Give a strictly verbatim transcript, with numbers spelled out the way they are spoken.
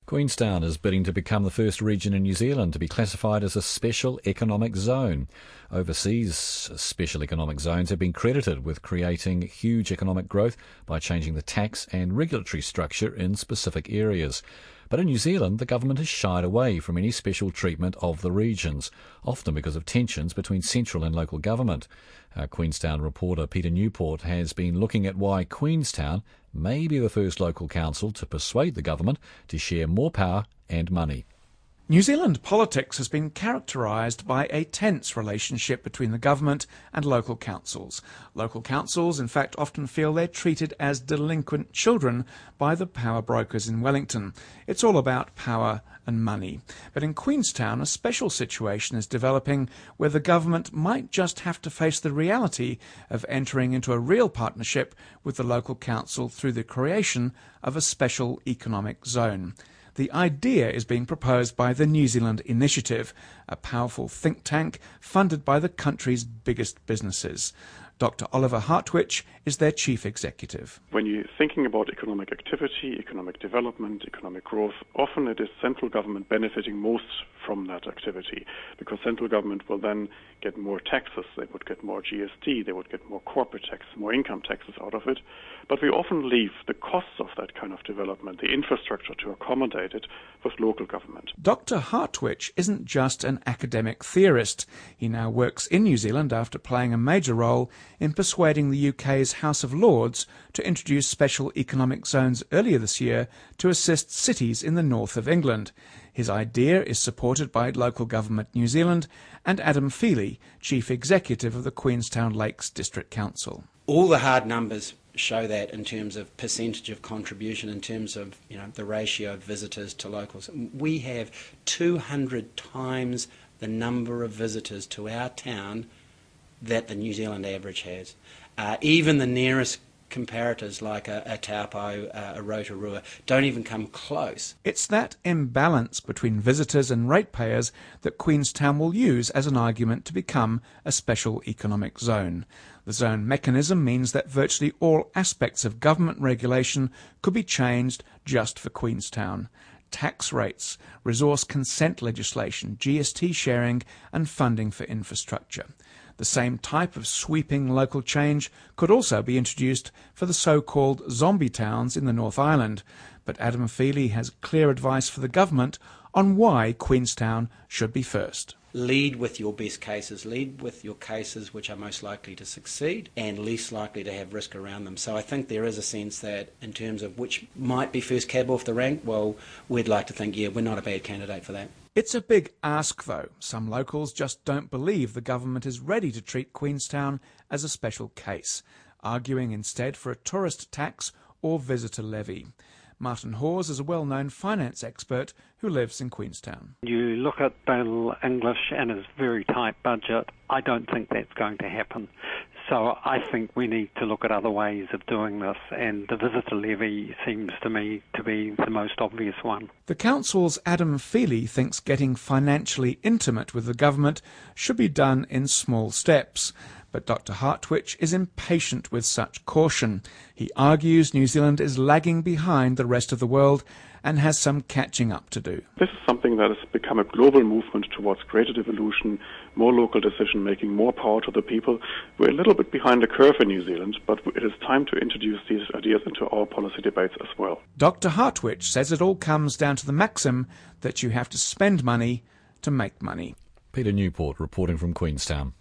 Queenstown is bidding to become the first region in New Zealand to be classified as a special economic zone. Overseas special economic zones have been credited with creating huge economic growth by changing the tax and regulatory structure in specific areas. But in New Zealand, the government has shied away from any special treatment of the regions, often because of tensions between central and local government. Our Queenstown reporter Peter Newport has been looking at why Queenstown may be the first local council to persuade the government to share more power and money. New Zealand politics has been characterised by a tense relationship between the government and local councils. Local councils, in fact, often feel they're treated as delinquent children by the power brokers in Wellington. It's all about power and money. But in Queenstown, a special situation is developing where the government might just have to face the reality of entering into a real partnership with the local council through the creation of a special economic zone. The idea is being proposed by the New Zealand Initiative, a powerful think tank funded by the country's biggest businesses. Doctor Oliver Hartwich is their chief executive. When you're thinking about economic activity, economic development, economic growth, often it is central government benefiting most from that activity, because central government will then get more taxes, they would get more G S T, they would get more corporate tax, more income taxes out of it. But we often leave the costs of that kind of development, the infrastructure to accommodate it, with local government. Doctor Hartwich isn't just an academic theorist. He now works in New Zealand after playing a major role in persuading the U K's House of Lords to introduce special economic zones earlier this year to assist cities in the north of England. His idea is supported by local government New Zealand and Adam Feely, Chief Executive of the Queenstown Lakes District Council. All the hard numbers show that in terms of percentage of contribution, in terms of you know the ratio of visitors to locals. We have two hundred times the number of visitors to our town that the New Zealand average has. Uh, even the nearest comparators like a, a Taupo, uh, a Rotorua, don't even come close. It's that imbalance between visitors and ratepayers that Queenstown will use as an argument to become a special economic zone. The zone mechanism means that virtually all aspects of government regulation could be changed just for Queenstown. Tax rates, resource consent legislation, G S T sharing and funding for infrastructure. The same type of sweeping local change could also be introduced for the so-called zombie towns in the North Island, but Adam Feely has clear advice for the government on why Queenstown should be first. Lead with your best cases, lead with your cases which are most likely to succeed and least likely to have risk around them. So I think there is a sense that in terms of which might be first cab off the rank, well, we'd like to think, yeah, we're not a bad candidate for that. It's a big ask, though. Some locals just don't believe the government is ready to treat Queenstown as a special case, arguing instead for a tourist tax or visitor levy. Martin Hawes is a well-known finance expert who lives in Queenstown. You look at Bill English and his very tight budget, I don't think that's going to happen. So I think we need to look at other ways of doing this, and the visitor levy seems to me to be the most obvious one. The council's Adam Feely thinks getting financially intimate with the government should be done in small steps. But Doctor Hartwich is impatient with such caution. He argues New Zealand is lagging behind the rest of the world and has some catching up to do. This is something that has become a global movement towards greater devolution, more local decision-making, more power to the people. We're a little bit behind the curve in New Zealand, but it is time to introduce these ideas into our policy debates as well. Doctor Hartwich says it all comes down to the maxim that you have to spend money to make money. Peter Newport reporting from Queenstown.